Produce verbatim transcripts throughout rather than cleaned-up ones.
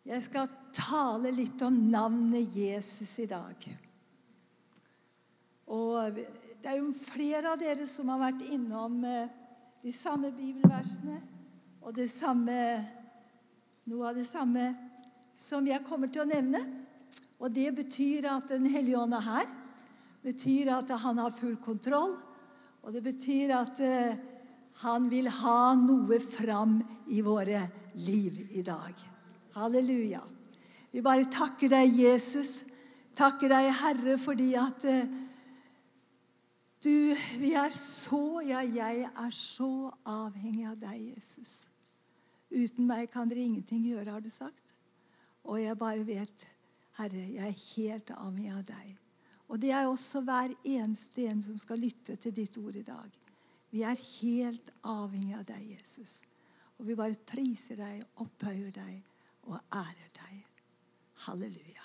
Jeg skal tale litt om navnet Jesus i dag. Og det er jo flere av dere som har vært innom de samme bibelversene, og det samme, noe av det samme som jeg kommer til å nevne. Og det betyr at den Hellige Ånd er her. Det betyr at han har full kontroll. Og det betyr at uh, han vil ha noe fram i våre liv i dag. Halleluja. Vi bare takker deg, Jesus. Takker deg, Herre, fordi at uh, du, vi er så, ja, jeg er så avhengig av deg, Jesus. Uten meg kan dere ingenting gjøre, har du sagt. Og jeg bare vet, Herre, jeg er helt avhengig av deg. Og det er også hver eneste en som skal lytte til ditt ord i dag. Vi er helt avhengig av deg, Jesus. Og vi bare priser deg, opphøyer deg og ærer deg. Halleluja.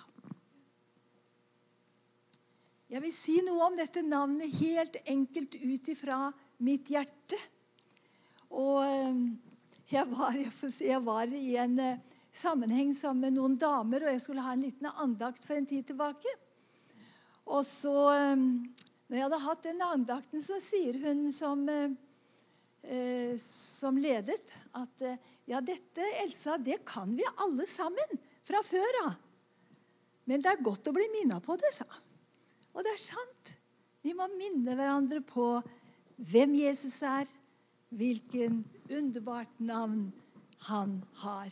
Jeg vil si noe om dette navnet helt enkelt ut ifra mitt hjerte. Og jeg var, jeg får si, jeg var i en sammenheng sammen med noen damer, og jeg skulle ha en liten andakt for en tid tilbake. Og så, når jeg hadde hatt den andakten, så sier hun som, eh, som ledet at ja, dette, Elsa, det kan vi alle sammen fra før av. Men det er godt å bli minnet på det, sa. Og det er sant. Vi må minne hverandre på hvem Jesus er, hvilken underbart navn han har.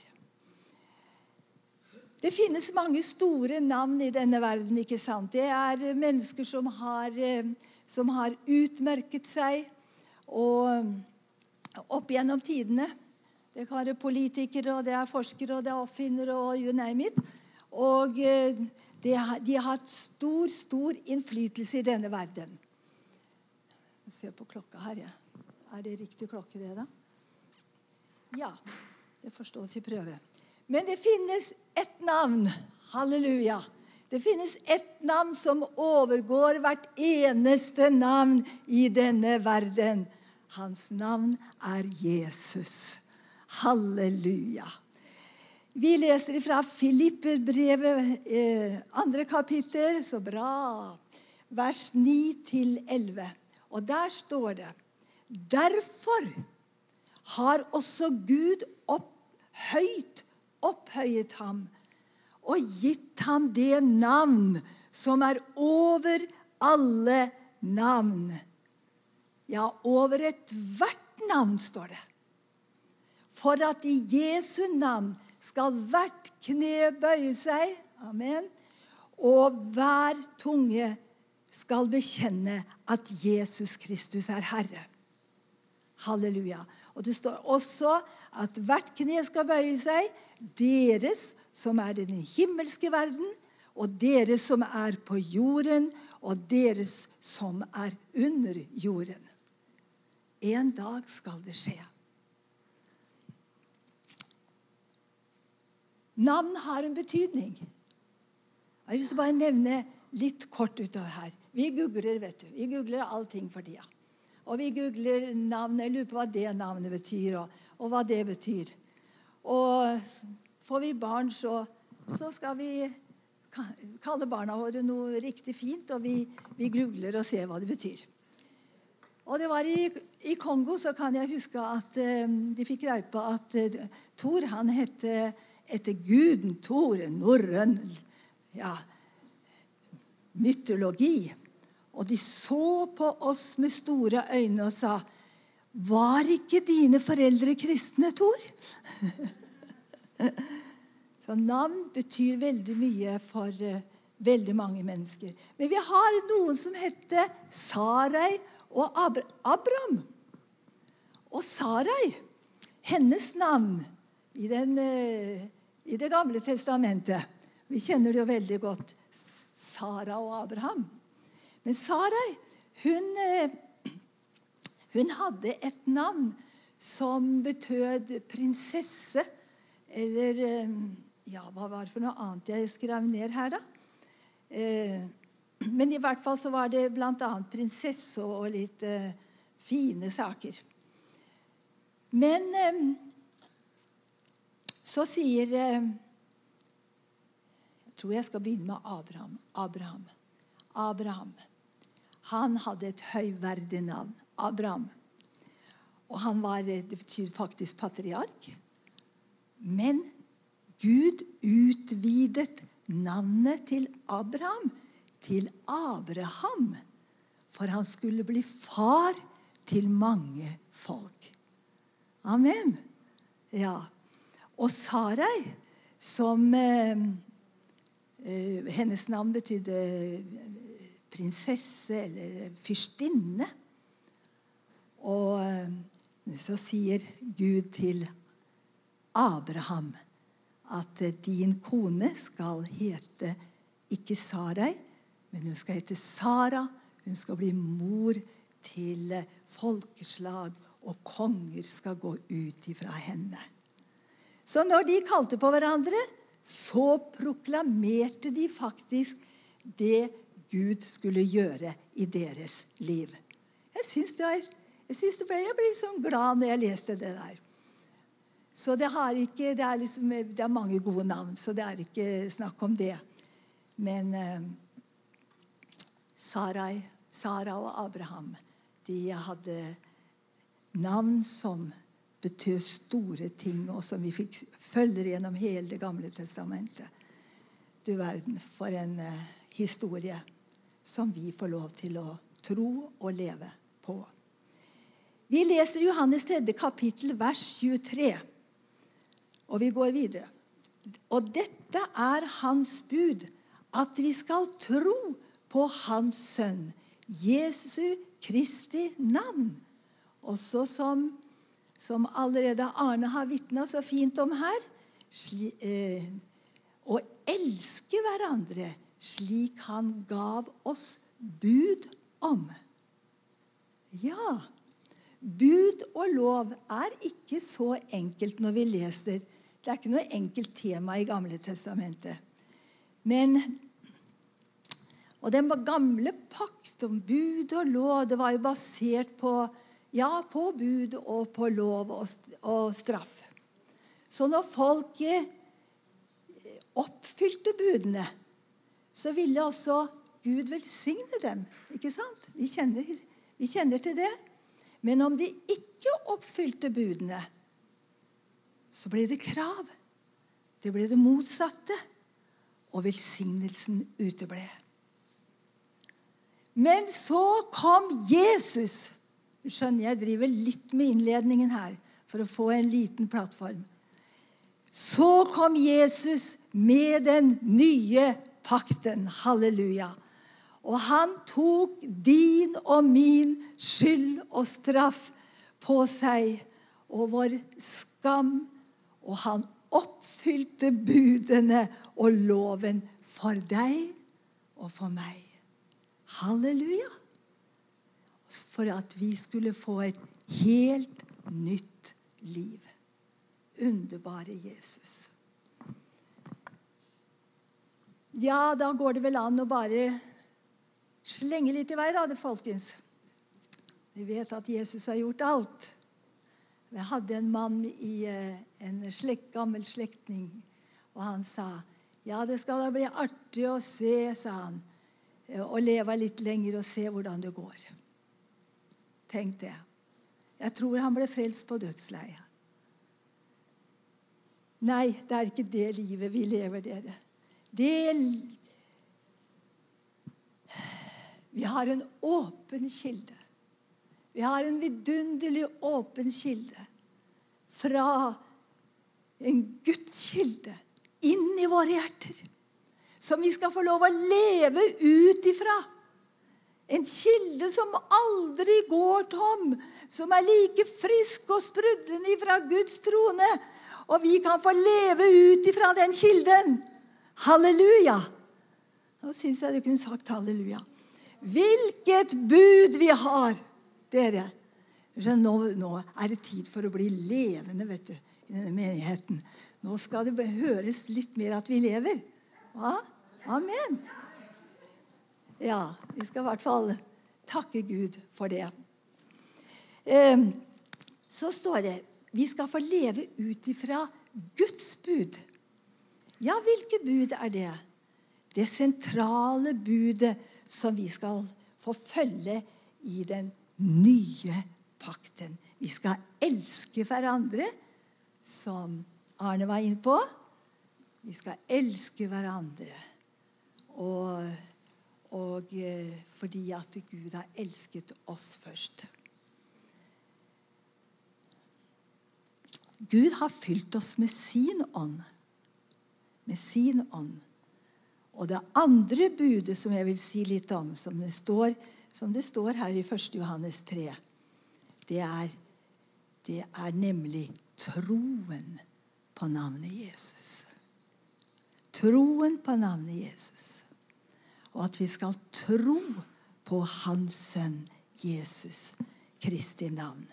Det finnes mange store navn i denne verden, ikke sant? Det er mennesker som har, som har utmerket seg og opp gjennom tidene. Det kan være politikere, og det er forskere, og det er oppfinnere, og you name it. Og det, de har hatt stor, stor innflytelse i denne verden. Jeg ser på klokka her, ja. Er det riktig klokke det da? Ja, det forstås i prøve. Men det finnes ett navn, halleluja. Det finnes ett navn som overgår hvert eneste navn i denne verden. Hans navn er Jesus. Halleluja. Vi leser fra Filipperbrevet, eh, andre kapittel, så bra, vers ni til elleve. Og der står det, derfor har også Gud opphøyt opphøyet ham og gitt ham det navn som er over alle navn. Ja, over et hvert navn står det. For at i Jesu navn skal hvert kne bøye seg, amen, og hver tunge skal bekjenne at Jesus Kristus er Herre. Halleluja. Og det står også at hvert kne skal bøye seg, deres som er den himmelske verden, og deres som er på jorden, og deres som er under jorden. En dag skal det skje. Navn har en betydning. Jeg har lyst til å bare nevne litt kort utover her. Vi googler, vet du. Vi googler allting for tida. Og vi googler navn, jeg lurer på hva det navnet betyr, og, og hva det betyr. Og får vi barn, så, så skal vi kalle barna våre noe riktig fint, og vi, vi googler og ser hva det betyr. Og det var i, i Kongo, så kan jeg huske at um, de fikk greie på at uh, Thor, han hette etter guden Thor, norrøn, ja, mytologi. Og de så på oss med store øyne og sa, var ikke dine foreldre kristne, Thor? Så navn betyr veldig mye for uh, veldig mange mennesker. Men vi har noen som heter Sarai og Ab- Abram. Og Sarai, hennes navn i, den, uh, i det gamle testamentet, vi kjenner det jo veldig godt, Sara og Abraham. Men Sarai, hun, hun hadde et navn som betød prinsesse, eller, ja, hva var det for noe annet jeg skrev ned her da? Men i hvert fall så var det blant annet prinsesse og litt fine saker. Men så sier tror jeg skal begynne med Abraham. Abraham. Abraham. Han hadde et høyverdig navn. Abraham. Og han var, det betyr faktisk patriark. Men Gud utvidet navnet til Abraham til Abraham. For han skulle bli far til mange folk. Amen. Ja. Og Sarai, som eh, eh, hennes navn betydde prinsesse eller fyrstinne. Og eh, så sier Gud til Abraham at eh, din kone skal hete ikke Sarai, men hun skal hete Sara. Hun skal bli mor til eh, folkeslag, og konger skal gå ut ifra henne. Så når de kalte på hverandre, så proklamerte de faktisk det Gud skulle gjøre i deres liv. Jeg synes det, er, jeg synes det ble, jeg ble sånn glad når jeg leste det der. Så det, har ikke, det, er liksom, det er mange gode navn, så det er ikke snakk om det. Men eh, Sarai, Sara og Abraham, de hadde navn som betyr store ting, og som vi fikk følger gjennom hele det gamle testamentet. Du verden, for en uh, historie som vi får lov til å tro og leve på. Vi leser Johannes tredje kapittel, vers tjuetre, og vi går videre. Og dette er hans bud, at vi skal tro på hans sønn, Jesu Kristi navn, også som som allerede Arne har vittnet så fint om her, sli, eh, å elske hverandre slik han gav oss bud om. Ja, bud og lov er ikke så enkelt når vi leser. Det er ikke noe enkelt tema i Gamle testamentet. Men, og den gamle pakt om bud og lov, det var jo basert på Ja, på bud og på lov og straff. Så når folk oppfylte budene, så ville også Gud velsigne dem. Ikke sant? Vi kjenner, vi kjenner til det. Men om de ikke oppfylte budene, så ble det krav. Det ble det motsatte, og velsignelsen uteble. Men så kom Jesus. Du skjønner, jeg driver litt med innledningen her, for å få en liten plattform. Så kom Jesus med den nye pakten. Halleluja. Og han tok din og min skyld og straff på seg, og vår skam, og han oppfylte budene og loven for deg og for meg. Halleluja. For at vi skulle få et helt nytt liv. Underbare Jesus. Ja, da går det vel an å bare slenge litt i vei, da, det folkens. Vi vet at Jesus har gjort alt. Jeg hadde en mann i en slekt, gammel slektning, og han sa, ja, det skal da bli artig å se, sa han, og leve litt lenger og se hvordan det går. Tenk det. Jeg tror han ble frelst på dødsleie. Nei, det er ikke det livet vi lever, dere. Det... Vi har en åpen kilde. Vi har en vidunderlig åpen kilde. Fra en Guds kilde inn i våre hjerter. Som vi skal få lov å leve ut ifra. En kilde som aldri går tom, som er like frisk og sprudlende fra Guds trone, og vi kan få leve ut ifra den kilden. Halleluja! Nå synes jeg du kunne sagt halleluja. Hvilket bud vi har, dere. Nå, nå er det tid for å bli levende, vet du, i denne menigheten. Nå skal det høres litt mer at vi lever. Hva? Amen. Ja, vi skal i hvert fall takke Gud for det. Eh, så står det, vi skal få leve ut ifra Guds bud. Ja, hvilke bud er det? det sentrale budet som vi skal få følge i den nye pakten. Vi skal elske hverandre, som Arne var inne på. Vi skal elske hverandre. Og, og fordi at Gud har elsket oss først. Gud har fylt oss med sin ånd. Med sin ånd. Og det andre budet som jeg vil si litt om, som det står, som det står her i første Johannes tre, det er, det er nemlig troen på navnet Jesus. Troen på navnet Jesus. Og at vi skal tro på hans sønn Jesus Kristi navn.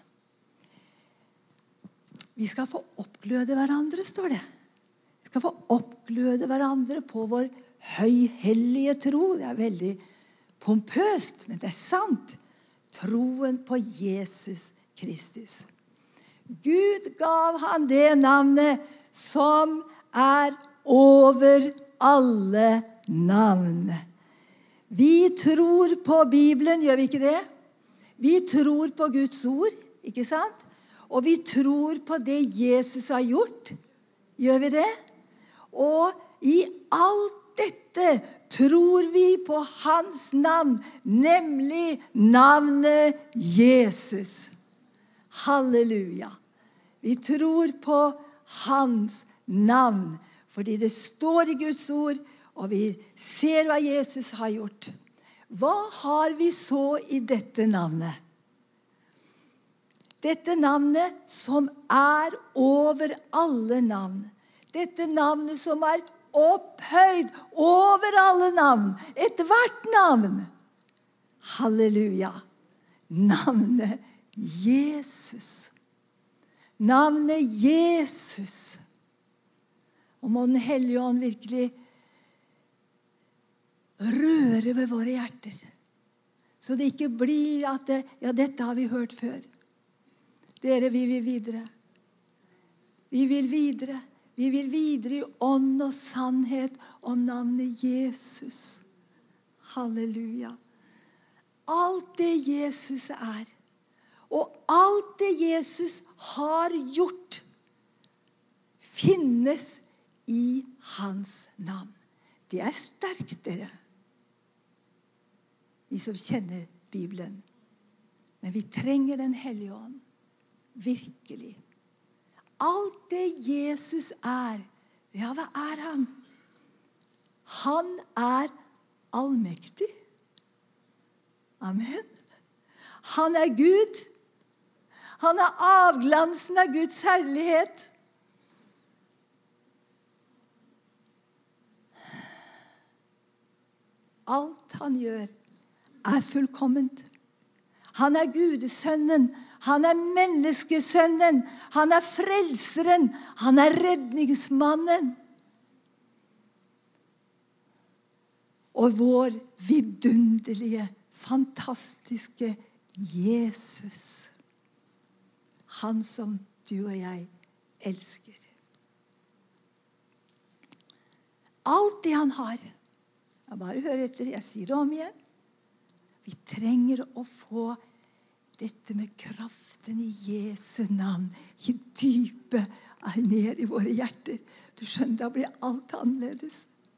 Vi skal få oppgløde hverandre, står det. Vi skal få oppgløde hverandre på vår høyhellige tro. Det er veldig pompøst, men det er sant. Troen på Jesus Kristus. Gud gav han det navnet som er over alle navn. Vi tror på Bibelen, gjør vi ikke det? Vi tror på Guds ord, ikke sant? Og vi tror på det Jesus har gjort. Gjør vi det? Og i alt dette tror vi på hans navn, nemlig navnet Jesus. Halleluja. Vi tror på hans navn, fordi det står i Guds ord, og vi ser hva Jesus har gjort. Hva har vi så i dette navnet? Dette navnet som er over alle navn. Dette navnet som er opphøyd over alle navn. Et hvert navn. Halleluja. Navnet Jesus. Navnet Jesus. Og må den Hellige Ånd virkelig røre ved våre hjerter. Så det ikke blir at det, ja, dette har vi hørt før. Dere, vi vil videre. Vi vil videre. Vi vil videre i ånd og sannhet om navnet Jesus. Halleluja. Alt det Jesus er, og alt det Jesus har gjort, finnes i hans navn. Det er sterkt, dere. Vi som kjenner Bibelen. Men vi trenger den Hellige Ånd. Virkelig. Alt det Jesus er, ja, hva er han? Han er allmektig. Amen. Han er Gud. Han er avglansen av Guds herlighet. Alt han gjør er fullkomment. Han er Gudesønnen. Han er menneskesønnen. Han er frelseren. Han er redningsmannen. Og vår vidunderlige, fantastiske Jesus. Han som du og jeg elsker. Alt det han har. Jeg bare hører etter, jeg sier det om igjen. Vi trenger å få dette med kraften i Jesu navn i dypet ned i våre hjerter. Du skjønner, da blir alt annerledes.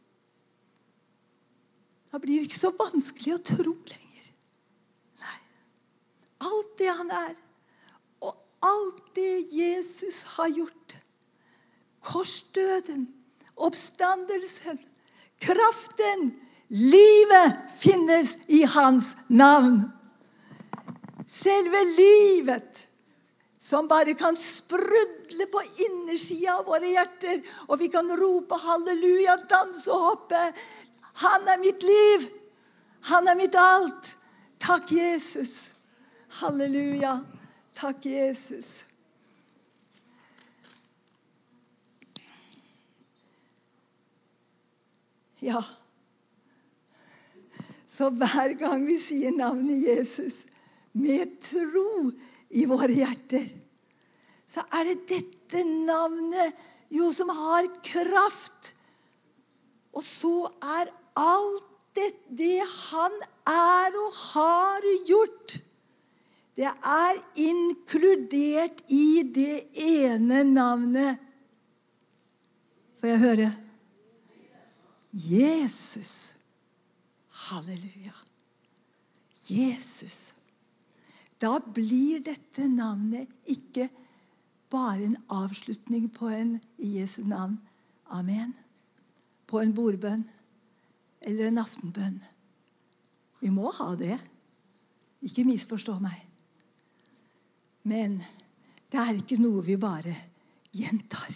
Da blir det ikke så vanskelig å tro lenger. Nei. Alt det han er, og alt det Jesus har gjort. Korsdøden, oppstandelsen, kraften, livet finnes i hans navn. Selve livet som bare kan sprudle på innersida av våre hjerter, og vi kan rope halleluja, danse og hoppe. Han er mitt liv. Han er mitt alt. Takk, Jesus. Halleluja. Takk, Jesus. Ja. Så hver gang vi sier navnet Jesus, med tro i våre hjerter, så er det dette navnet jo som har kraft Og så er alt det, det han er og har gjort, det er inkludert i det ene navnet. Får jeg høre? Jesus. Halleluja. Jesus. Da blir dette navnet ikke bare en avslutning på en i Jesu navn. Amen. På en bordbønn eller en aftenbønn. Vi må ha det. Ikke misforstå meg. Men det er ikke noe vi bare gjentar.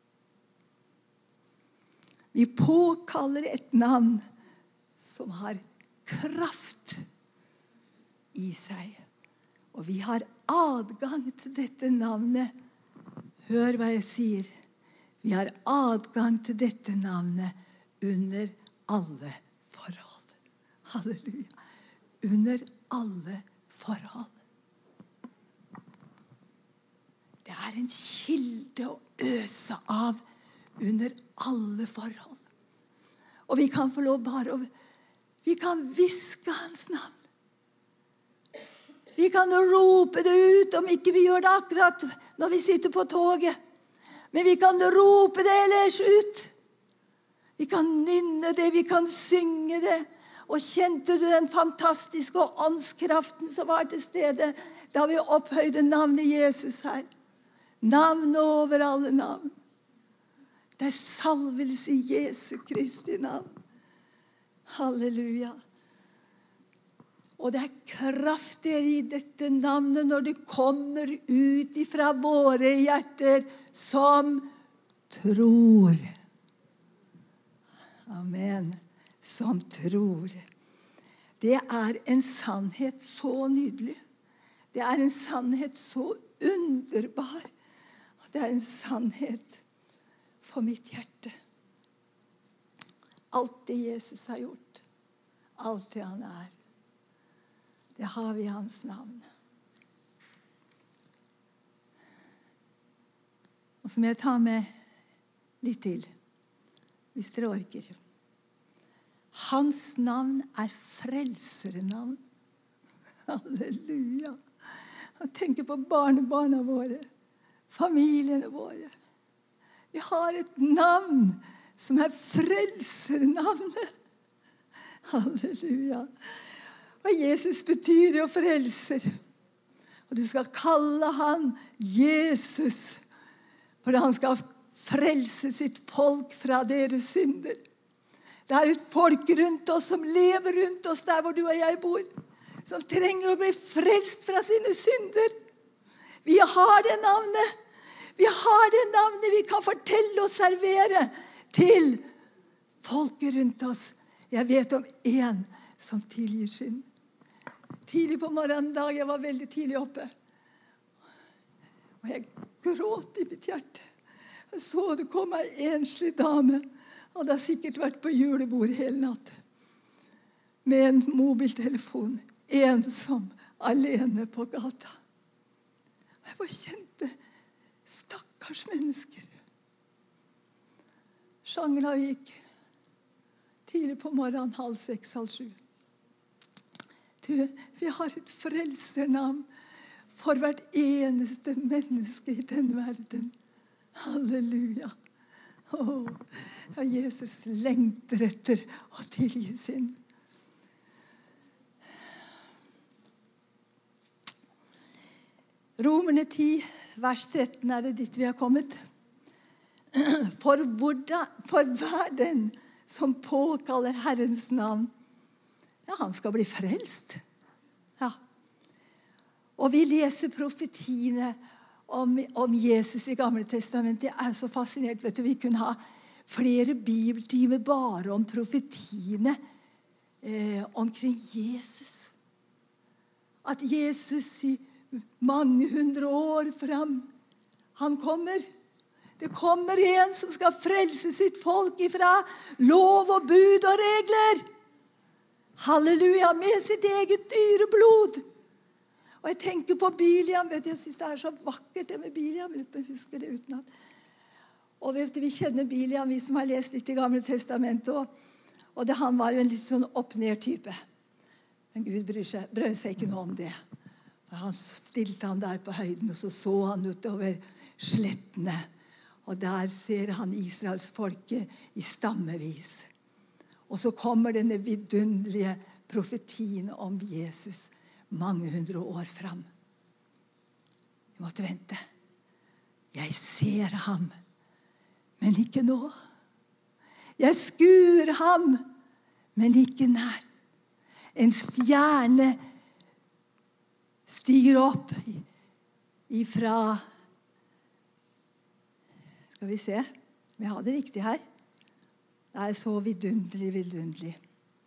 Vi påkaller et navn som har kraft i seg. Og vi har adgang til dette navnet. Hør hva jeg sier. Vi har adgang til dette navnet under alle forhold. Halleluja. Under alle forhold. Det er en kilde å øse av under alle forhold. Og vi kan få lov bare å vi kan viske hans navn. Vi kan rope det ut, om ikke vi gjør det akkurat når vi sitter på toget. Men vi kan rope det ellers ut. Vi kan nynne det, vi kan synge det. Og kjente du den fantastiske åndskraften som var til stede da vi opphøyde navnet Jesus her? Navnet over alle navn. Det er salvelse i Jesu Kristi navn. Halleluja. Og det er kraft i dette navnet når det kommer ut fra våre hjerter som tror. Amen. Som tror. Det er en sannhet så nydelig. Det er en sannhet så underbar. Det er en sannhet for mitt hjerte. Alt det Jesus har gjort, alt det han er, det har vi i hans navn. Og så må jeg ta med litt til, hvis dere orker. Hans navn er frelserenavn. Halleluja. Jeg tenker på barnebarna våre, familiene våre. Vi har et navn som er frelsernavnet. Halleluja. Og Jesus betyr jo frelser. Og du skal kalle han Jesus, for han skal frelse sitt folk fra deres synder. Det er et folk rundt oss som lever rundt oss der hvor du og jeg bor, som trenger å bli frelst fra sine synder. Vi har det navnet. Vi har det navnet vi kan fortelle og servere til folket rundt oss. Jeg vet om en som tilgir synd. Tidlig på morgenen dag, jeg var veldig tidlig oppe. Og jeg gråt i mitt hjerte. Jeg så det kom en enslig dame. Hadde sikkert vært på julebord hele natt. Med en mobiltelefon. Ensom, alene på gata. Jeg bare kjente stakkars mennesker. Sjangla gikk tidlig på morgenen, halv seks, halv sju. Du, vi har et frelsernavn for hvert eneste menneske i denne verden. Halleluja. Åh, ja, Jesus lengter etter å tilgi synd. Romerne ti, vers tretten er det dit vi har kommet. For, hvordan, for hver den som påkaller Herrens navn, ja, han skal bli frelst. Ja. Og vi leser profetiene om, om Jesus i Gamle Testamentet. Jeg er så fascinert, vet du, vi kunne ha flere bibeltimer bare om profetiene eh, omkring Jesus. At Jesus i mange hundre år fram, han kommer. Det kommer en som skal frelse sitt folk ifra lov og bud og regler. Halleluja, med sitt eget dyre blod. Og jeg tenker på Biliam, vet du, jeg synes det er så vakkert det med Biliam, jeg husker det utenat. Og vet du, vi kjenner Biliam, vi som har lest litt i Gamle testamentet. Og, og det, han var jo en litt sånn opp-ned-type. Men Gud brød seg, brød seg ikke noe om det. Han stilte han der på høyden, og så så han utover slettene. Og der ser han Israels folke i stammevis. Og så kommer denne vidunderlige profetien om Jesus mange hundre år fram. Vi måtte vente. Jeg ser ham, men ikke nå. Jeg skuer ham, men ikke nær. En stjerne stiger opp ifra, skal vi se, vi har det riktig her. Det er så vidunderlig, vidunderlig.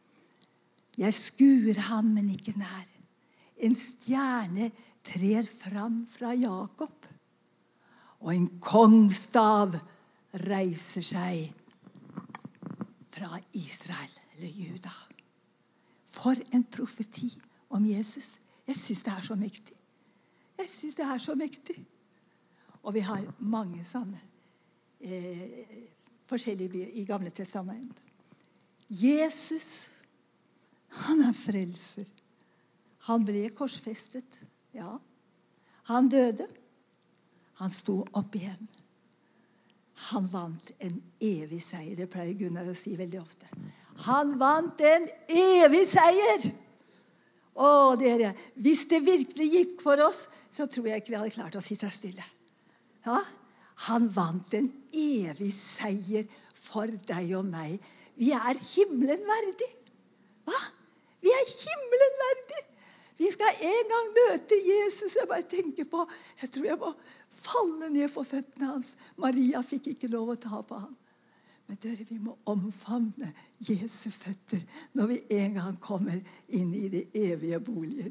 Jeg skuer ham, men ikke nær. En stjerne trer fram fra Jakob, og en kongstav reiser seg fra Israel, eller Juda. For en profeti om Jesus. Jeg synes det er så mektig. Jeg synes det er så mektig. Og vi har mange sånne eh, forskjellige i Gamle testamentet. Jesus, han er frelser. Han ble korsfestet. Ja. Han døde. Han sto opp igjen. Han vant en evig seier. Det pleier Gunnar å si veldig ofte. Han vant en evig seier. Å, dere, hvis det virkelig gikk for oss, så tror jeg ikke vi hadde klart å sitte stille. Ja? Han vant en evig seier for deg og meg. Vi er himmelen verdig. Hva? Vi er himmelen verdig. Vi skal en gang møte Jesus. Jeg bare tenker på, jeg tror jeg må falle ned for føttene hans. Maria fikk ikke lov å ta på ham. Men dere, vi må omfavne Jesu føtter når vi en gang kommer inn i de evige boliger.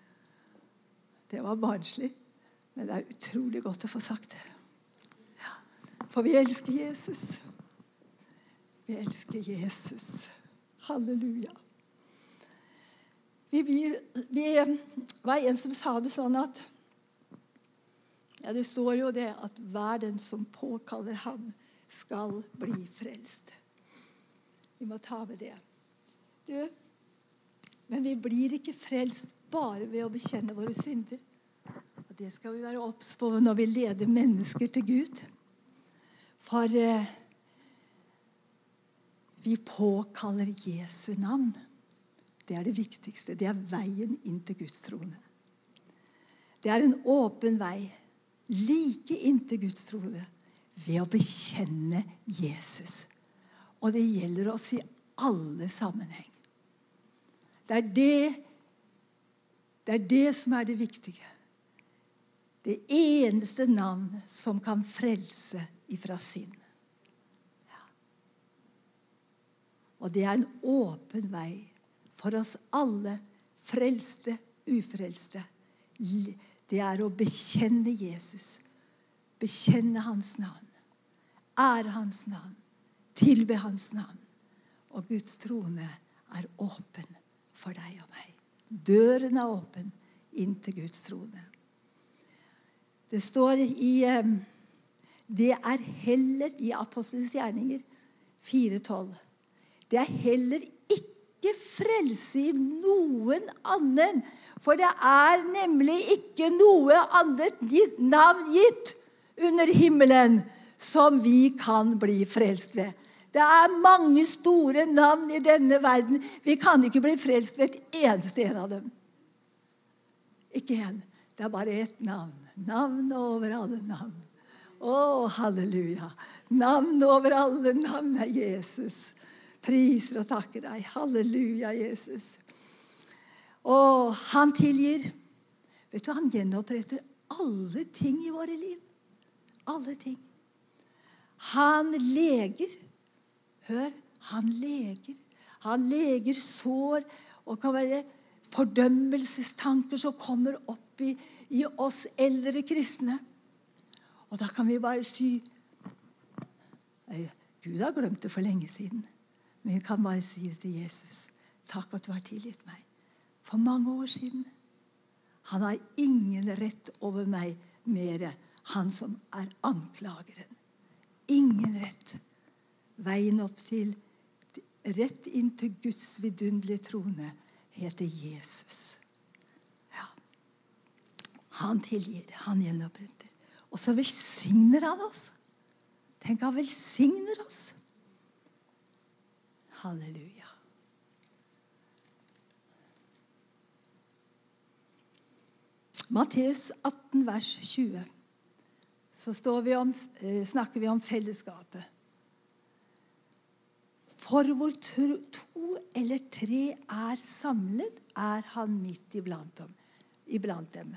Det var barnslig, men det er utrolig godt å få sagt det. Ja, for vi elsker Jesus. Vi elsker Jesus. Halleluja. Vi, vi, vi var en som sa det sånn at, ja, det står jo det at hver den som påkaller ham skal bli frelst. Vi må ta med det. Du, men vi blir ikke frelst bare ved å bekjenne våre synder. Og det skal vi være obs på når vi leder mennesker til Gud. For eh, vi påkaller Jesu navn. Det er det viktigste. Det er veien inn til Guds trone. Det er en åpen vei. Like inn til Guds trone. Ved å bekjenne Jesus. Og det gjelder oss i alle sammenheng. Det er det, det er det som er det viktige. Det eneste navn som kan frelse ifra synd. Ja. Og det er en åpen vei for oss alle, frelste, ufrelste. Det er å bekjenne Jesus. Bekjenne hans navn. Ære hans navn. Tilbe hans navn. Og Guds trone er åpen for deg og meg. Døren er åpen inn til Guds trone. Det står i det er heller i Apostelens gjerninger fire tolv. Det er heller ikke frelse i noen annen, for det er nemlig ikke noe annet navn gitt under himmelen som vi kan bli frelst ved. Det er mange store navn i denne verden. Vi kan ikke bli frelst ved et eneste en av dem. Ikke en. Det er bare ett navn. Navn over alle navn. Å, halleluja. Navn over alle navn er Jesus. Priser og takker deg. Halleluja, Jesus. Og han tilgir. Vet du, han gjenoppretter alle ting i våre liv. Alle ting. Han leger. Hør, han leger. Han leger sår og kan være fordømmelsestanker som kommer opp i, i oss eldre kristne. Og da kan vi bare si Gud har glemt det for lenge siden. Men vi kan bare si det til Jesus. Takk at du har tilgitt meg. For mange år siden. Han har ingen rett over meg mere. Han som er anklageren. ingen rett. Veien opp til, rett inn til Guds vidunderlige trone, heter Jesus. Ja. Han tilgir, han gjenoppretter. Og så velsigner han oss. Tenk, han velsigner oss. Halleluja. Matteus atten, vers tjue. Så står vi om, snakker vi om fellesskapet. For hvor to eller tre er samlet, er han midt iblant dem. Iblant dem.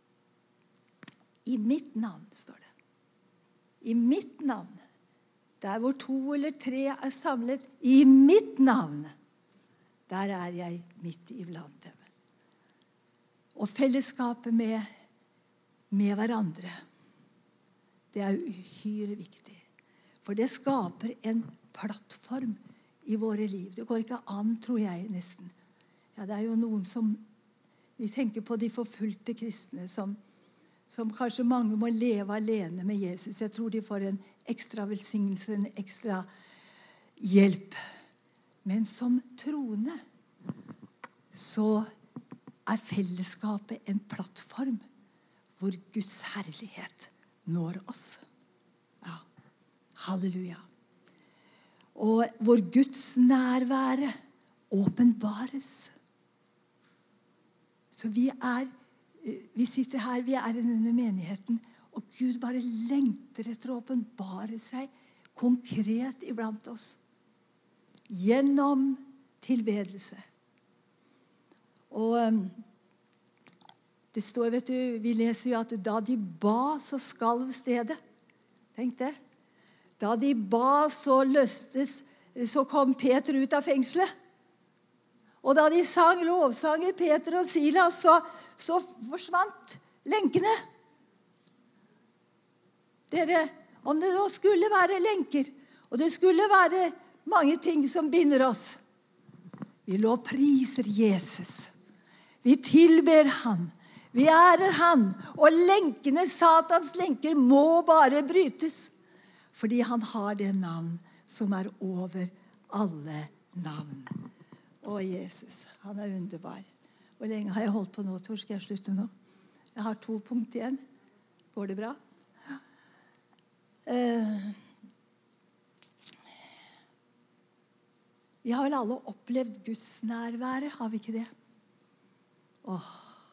I mitt navn, står det. I mitt navn. Der hvor to eller tre er samlet, i mitt navn, der er jeg midt iblant dem. Og fellesskapet med, med hverandre, det er uhyre viktig. For det skaper en plattform i våre liv. Det går ikke an, tror jeg nesten. Ja, det er jo noen som, vi tenker på de forfulgte kristne, som, som kanskje mange må leve alene med Jesus. Jeg tror de får en ekstra velsignelse, en ekstra hjelp. Men som troende, så er fellesskapet en plattform hvor Guds herlighet når oss. Ja, halleluja. Og hvor Guds nærvære åpenbares. Så vi er, vi sitter her, vi er i denne menigheten, og Gud bare lengter etter å åpenbare seg konkret iblant oss. Gjennom tilbedelse. Og det står, vet du, vi leser jo at da de ba, så skalv stedet. Tenk det. Da de ba, så løstes, så kom Peter ut av fengselet. Og da de sang lovsanger, Peter og Silas, så, så forsvant lenkene. Dere, om det nå skulle være lenker, og det skulle være mange ting som binder oss, vi lovpriser Jesus. Vi tilber han. Vi ærer han. Og lenkene, Satans lenker, må bare brytes. Fordi han har det navn som er over alle navn. Å, Jesus, han er underbar. Hvor lenge har jeg holdt på nå, Tor? Skal jeg slutte nå? Jeg har to punkt igjen. Går det bra? Uh, vi har vel alle opplevd Guds nærvære, har vi ikke det? Åh.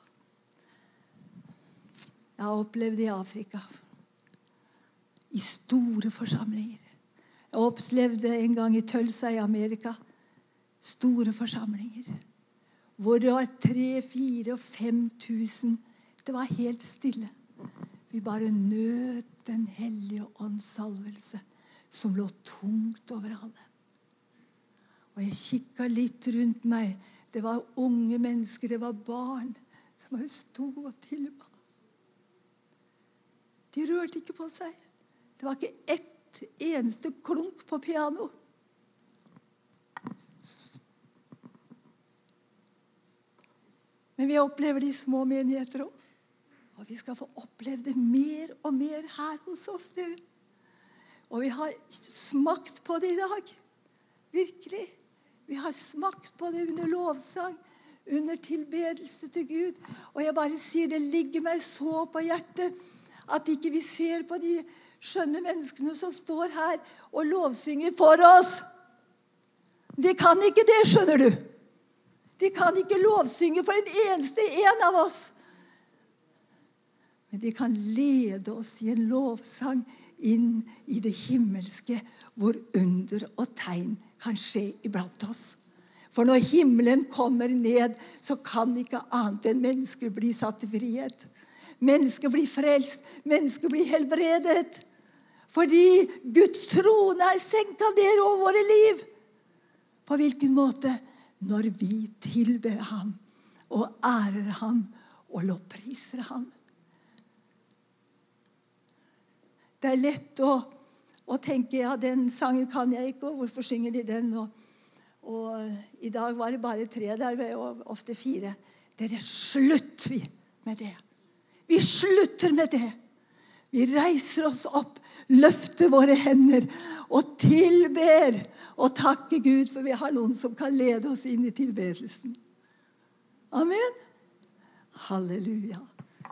Jeg har opplevd det i Afrika. I store forsamlinger. Jeg opplevde det en gang i Tulsa i Amerika. Store forsamlinger. Hvor det var tre, fire og fem tusen. Det var helt stille. Vi bare nøt den hellige åndssalvelse som lå tungt over alle. Og jeg kikket litt rundt meg. Det var unge mennesker, det var barn som bare sto og tilba. De rørte ikke på seg. Det var ikke ett eneste klunk på piano. Men vi opplever det i små menigheter også. Og vi skal få oppleve det mer og mer her hos oss, dere. Og vi har smakt på det i dag. Virkelig. Vi har smakt på det under lovsang, under tilbedelse til Gud. Og jeg bare sier, det ligger meg så på hjertet at ikke vi ser på de skjønne menneskene som står her og lovsynger for oss. De kan ikke det, skjønner du. De kan ikke lovsynge for en eneste en av oss. Men de kan lede oss i en lovsang inn i det himmelske, hvor under og tegn kan skje iblant oss. For når himmelen kommer ned, så kan ikke annet enn mennesker bli satt i frihet. Mennesker blir frelst, mennesker blir helbredet. Fordi Guds trone er senket ned over våre liv. På hvilken måte? Når vi tilber ham, og ærer ham, og lovpriser ham. Det er lett å, å tenke, ja, den sangen kan jeg ikke, og hvorfor synger de den? Og, og i dag var det bare tre der, og ofte fire. Dere, slutt vi med det. Vi slutter med det. Vi reiser oss opp, løfter våre hender og tilber og takker Gud, for vi har noen som kan lede oss inn i tilbedelsen. Amen. Halleluja.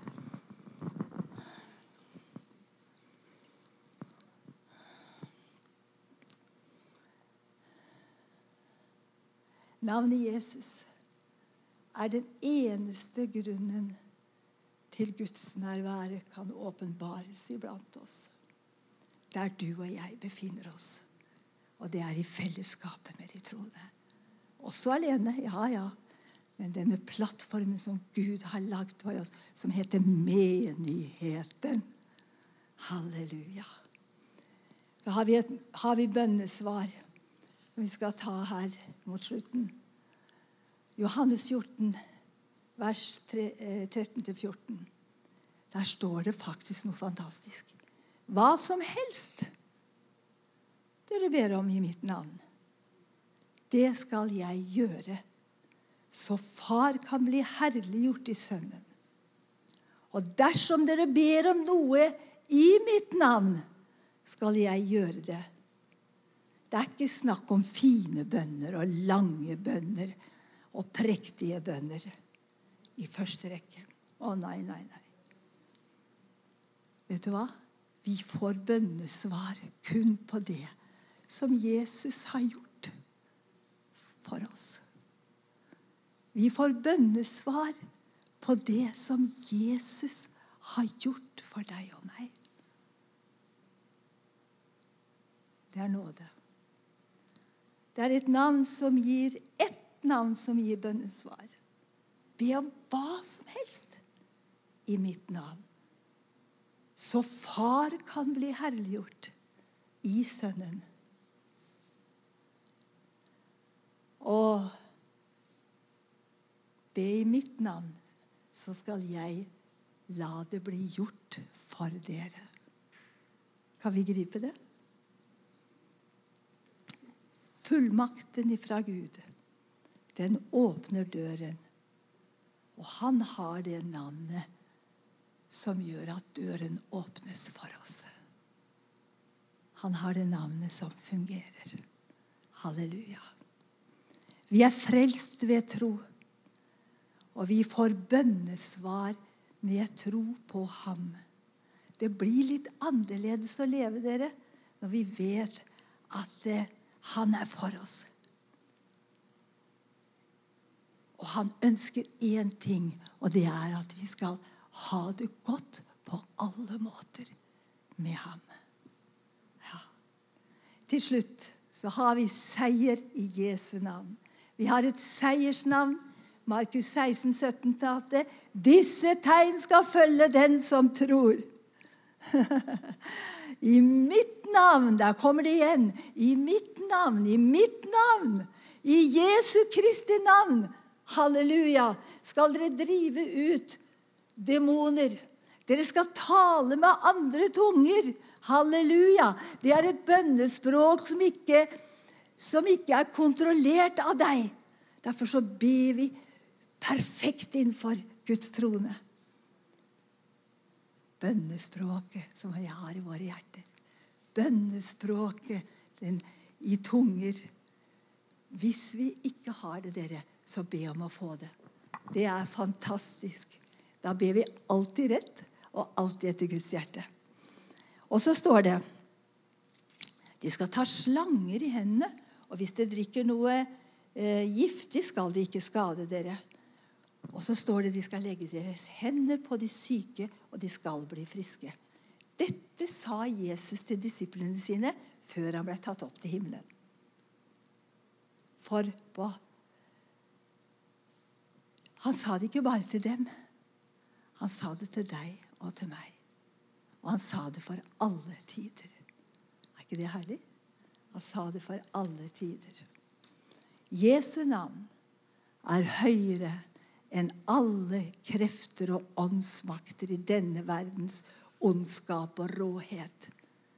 Navnet Jesus er den eneste grunnen til Guds nærvære kan åpenbares iblant oss. Der du og jeg befinner oss. Og det er i fellesskapet med de troende. Også alene, ja, ja. Men denne plattformen som Gud har lagt for oss, som heter menigheten. Halleluja. Så har vi, et, har vi bønnesvar som vi skal ta her mot slutten. Johannes fjorten, vers tretten til fjorten. Der står det faktisk noe fantastisk. Hva som helst dere ber om i mitt navn, det skal jeg gjøre, så far kan bli herliggjort i sønnen. Og dersom dere ber om noe i mitt navn, skal jeg gjøre det. Det er ikke snakk om fine bønner og lange bønner og prektige bønner i første rekke. Å nei, nei, nei. Vet du hva? Vi får bønnesvar kun på det som Jesus har gjort for oss. Vi får bønnesvar på det som Jesus har gjort for deg og meg. Det er nåde. Det er et navn som gir, ett navn som gir bønnesvar. Be om hva som helst i mitt navn. Så far kan bli herliggjort i sønnen. Og be i mitt navn, så skal jeg la det bli gjort for dere. Kan vi gripe det? Fullmakten ifra Gud, den åpner døren. Og han har det navnet som gjør at døren åpnes for oss. Han har det navnet som fungerer. Halleluja. Vi er frelst ved tro, og vi får bønnesvar med tro på ham. Det blir litt annerledes å leve, dere, når vi vet at eh, han er for oss. Og han ønsker én ting, og det er at vi skal ha det godt på alle måter med ham. Ja. Til slutt så har vi seier i Jesu navn. Vi har et seiersnavn. Markus seksten, sytten talte. Disse tegn skal følge den som tror. I mitt navn, der kommer det igjen. I mitt navn, i mitt navn. I Jesu Kristi navn. Halleluja. Skal dere drive ut demoner. Dere skal tale med andre tunger. Halleluja. Det er et bønnespråk som ikke, som ikke er kontrollert av deg. Derfor så ber vi perfekt innenfor Guds trone. Bønnespråket som vi har i våre hjerter. Bønnespråket den, i tunger. Hvis vi ikke har det, dere, så be om å få det. Det er fantastisk. Da ber vi alltid rett, og alltid etter Guds hjerte. Og så står det, de skal ta slanger i hendene, og hvis de drikker noe eh, giftig, skal de ikke skade dere. Og så står det, de skal legge deres hender på de syke, og de skal bli friske. Dette sa Jesus til disiplene sine, før han ble tatt opp til himmelen. For på han sa det ikke bare til dem. Han sa det til deg og til meg. Og han sa det for alle tider. Er ikke det herlig? Han sa det for alle tider. Jesu navn er høyere enn alle krefter og åndsmakter i denne verdens ondskap og råhet.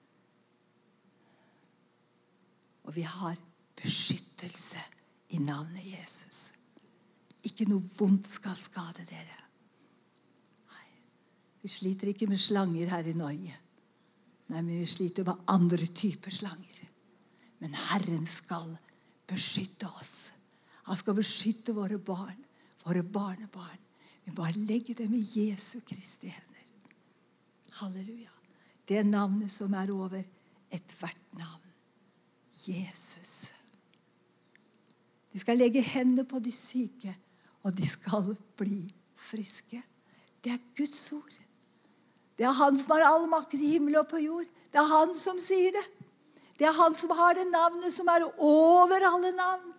Og vi har beskyttelse i navnet Jesus. Ikke noe vondt skal skade dere. Nei. Vi sliter ikke med slanger her i Norge. Nei, men vi sliter med andre typer slanger. Men Herren skal beskytte oss. Han skal beskytte våre barn, våre barnebarn. Vi bare legger dem i Jesu Kristi hender. Halleluja. Det navnet som er over et hvert navn. Jesus. De skal legge hendene på de syke, og de skal bli friske. Det er Guds ord. Det er han som har all makt i himmel og på jord. Det er han som sier det. Det er han som har det navnet som er over alle navn.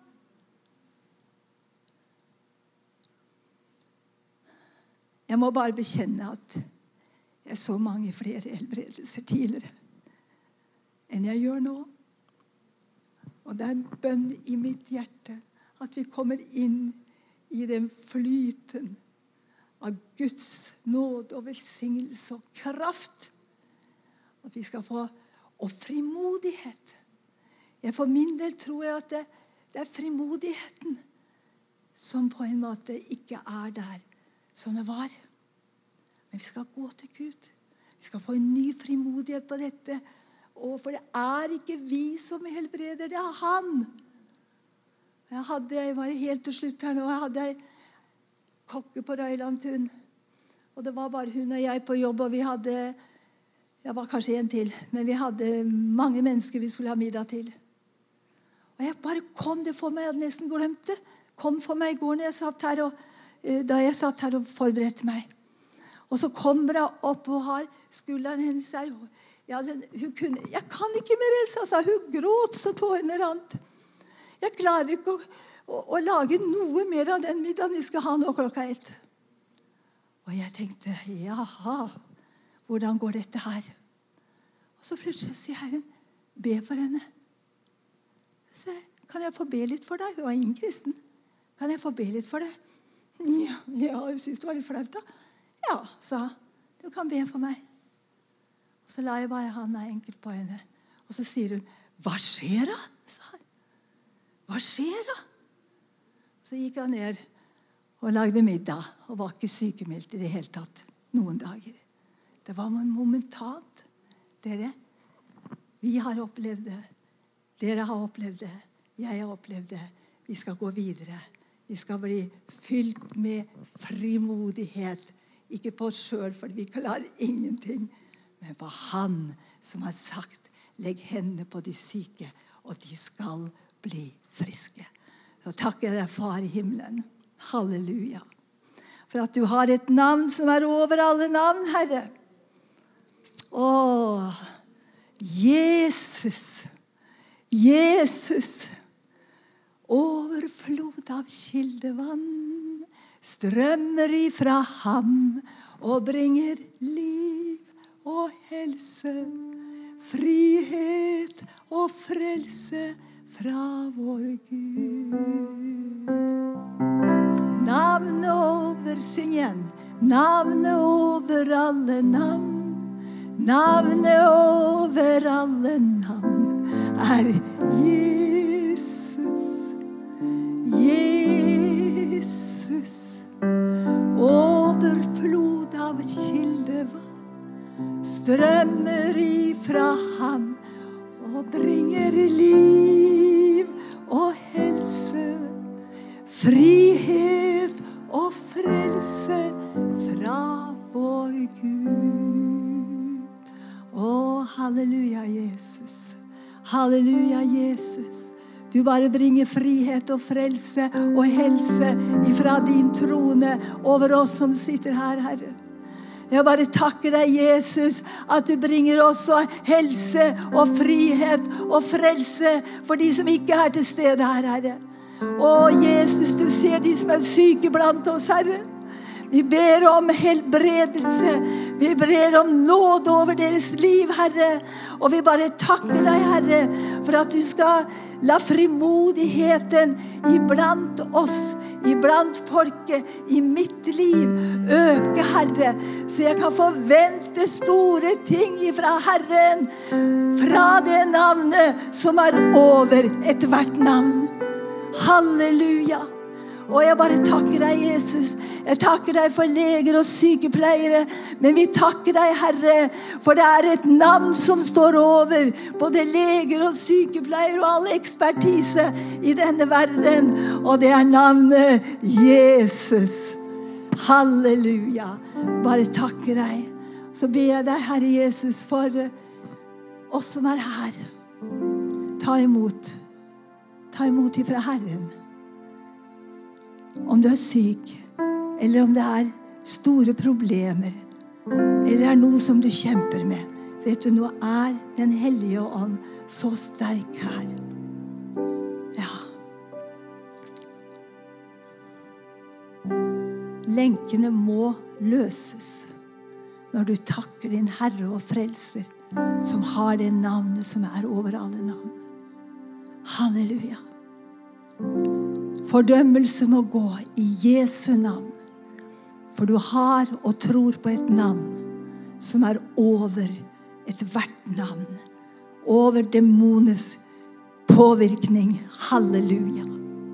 Jeg må bare bekjenne at jeg så mange flere helbredelser tidligere enn jeg gjør nå. Og det er en bønn i mitt hjerte at vi kommer inn i den flyten av Guds nåd og velsignelse og kraft. At vi skal få og frimodighet. Jeg for min del tror jeg at det, det er frimodigheten som på en måte ikke er der som det var. Men vi skal gå til Gud. Vi skal få en ny frimodighet på dette. Og for det er ikke vi som helbreder, det er han. Jeg, hadde, jeg var helt til slutt her nå. Jeg hadde en kokke på Røylandtun. Og det var bare hun og jeg på jobb, og vi hadde, jeg var kanskje en til, men vi hadde mange mennesker vi skulle ha middag til. Og jeg bare kom, det for meg, jeg hadde nesten glemt det. Kom for meg i går når jeg satt her, og, da jeg satt her og forberedte meg. Og så kommer hun opp og har skulderen hennes her. Ja, den, hun kunne, jeg kan ikke mer, Elsa, sa hun. Gråt så tårene rant. Jeg klarer ikke å, å, å lage noe mer av den middagen vi skal ha nå klokka ett. Og jeg tenkte, jaha, hvordan går dette her? Og så plutselig sier Herren, be for henne. Så, kan jeg få be litt for deg? Hun var ingen kristen. Kan jeg få be litt for deg? Ja, ja, hun syntes det var litt flaut da. Ja, sa han, du kan be for meg. Og så la jeg bare handa enkelt på henne. Og så sier hun, hva skjer da? Sa han. Hva skjer da? Så gikk han ned og lagde middag, og var ikke sykemeldt i det hele tatt noen dager. Det var momentant. Dere, vi har opplevd det. Dere har opplevd det. Jeg har opplevd det. Vi skal gå videre. Vi skal bli fylt med frimodighet. Ikke på oss selv, for vi klarer ingenting. Men på han som har sagt, legg hendene på de syke, og de skal bli friske. Så takker jeg deg, Far i himmelen. Halleluja. For at du har et navn som er over alle navn, Herre. Åh, Jesus. Jesus. Overflod av kildevann strømmer ifra ham og bringer liv og helse, frihet og frelse fra vår Gud. Navnet over, syng igjen, navnet over alle navn, navnet over alle navn er Jesus, Jesus, overflod av kildevann strømmer ifra ham og bringer liv og helse, frihet og frelse fra vår Gud. Å, halleluja, Jesus. Halleluja, Jesus. Du bare bringer frihet og frelse og helse ifra din trone over oss som sitter her, Herre. Jeg bare takker deg, Jesus, at du bringer også helse og frihet og frelse for de som ikke er til stede her, Herre. Å, Jesus, du ser de som er syke blant oss, Herre. Vi ber om helbredelse. Vi ber om nåd over deres liv, Herre. Og vi bare takker deg, Herre, for at du skal la frimodigheten iblant oss, iblant folket, i mitt liv øke, Herre, så jeg kan forvente store ting ifra Herren, fra det navnet som er over et hvert navn. Halleluja. Og jeg bare takker deg, Jesus. Jeg takker deg for leger og sykepleiere. Men vi takker deg, Herre, for det er et navn som står over både leger og sykepleiere og all ekspertise i denne verden. Og det er navnet Jesus. Halleluja. Bare takker deg. Så ber jeg deg, Herre Jesus, for oss som er her. Ta imot. Ta imot ifra Herren. Om du er syk, eller om det er store problemer, eller er noe som du kjemper med, vet du, nå er den hellige ånd så sterk her. Ja. Lenkene må løses når du takker din Herre og Frelser, som har det navnet som er over alle navn. Halleluja. Fordømmelse må gå i Jesu navn. For du har og tror på et navn som er over et hvert navn. Over demones påvirkning. Halleluja.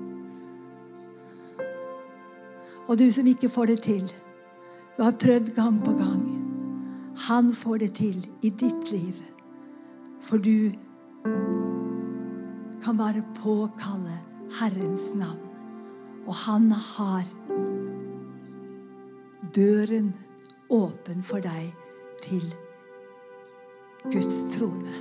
Og du som ikke får det til, du har prøvd gang på gang. Han får det til i ditt liv. For du kan bare påkalle Herrens navn. Og han har døren åpen for deg til Guds trone.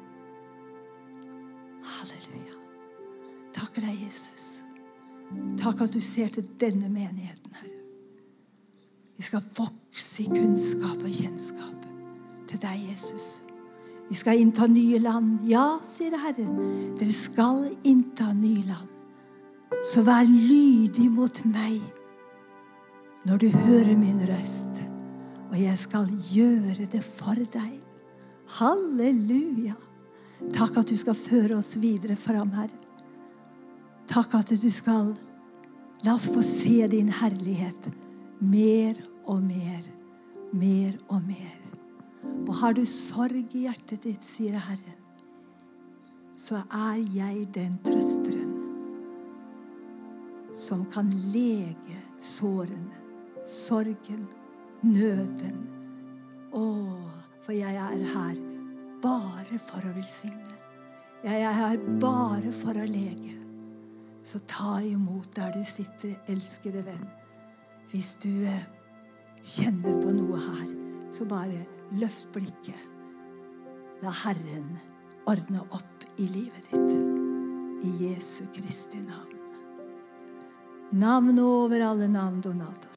Halleluja. Takk deg, Jesus. Takk at du ser til denne menigheten, Herre. Vi skal vokse i kunnskap og kjennskap til deg, Jesus. Vi skal innta nye land. Ja, sier Herren, dere skal innta nye land. Så vær lydig mot meg når du hører min røst, og jeg skal gjøre det for deg. Halleluja. Takk at du skal føre oss videre fram, Herre. Takk at du skal la oss få se din herlighet mer og mer, mer og mer. Og har du sorg i hjertet ditt, sier Herren, så er jeg den trøsteren som kan lege sårene, sorgen, nøden. Åh, for jeg er her bare for å velsigne. Jeg er her bare for å lege. Så ta imot der du sitter, elskede venn. Hvis du kjenner på noe her, så bare løft blikket. La Herren ordne opp i livet ditt. I Jesu Kristi navn. Navn over alle navn, Donatas.